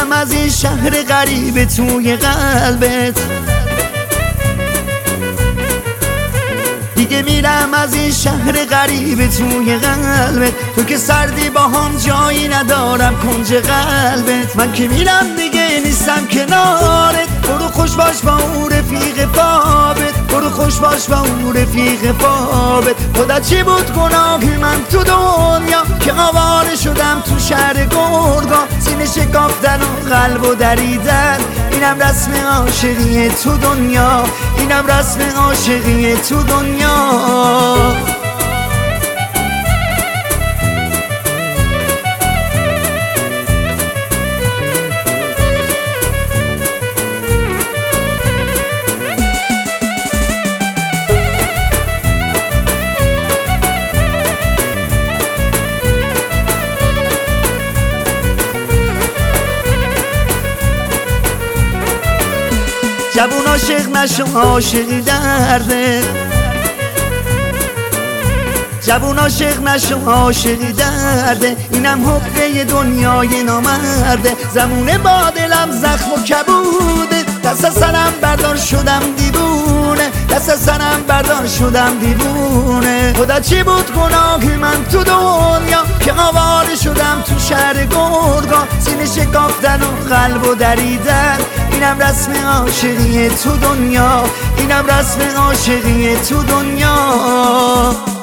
میرم از این شهر غریب توی قلبت، دیگه میرم از این شهر غریب توی قلبت. تو که سردی با هم جایی ندارم کنج قلبت. من که میرم دیگه نیستم کنارت. برو خوش باش با اون رفیق بابت، برو خوش باش با اون رفیق بابت. خدا چی بود گناه من تو دنیا که آواره شدم تو شهر گرگا. سینه شکافتن و قلب و دریدن، اینم رسم عاشقی تو دنیا، اینم رسم عاشقی تو دنیا. جوون عاشق نشو عاشقی درده، جوون عاشق نشو عاشقی درده. اینم حقه دنیای نامرده. زمونه با دلم زخم و کبوده، دست سرم بردار شدم دیوونه، دست سرم بردار شدم دیوونه. خدا چی بود گناه من تو دنیا که آواره شدم تو شهر گرگا. سینه شکافتن و قلب و دریدن، اینم رسم عاشقی تو دنیا، اینم رسم عاشقی تو دنیا.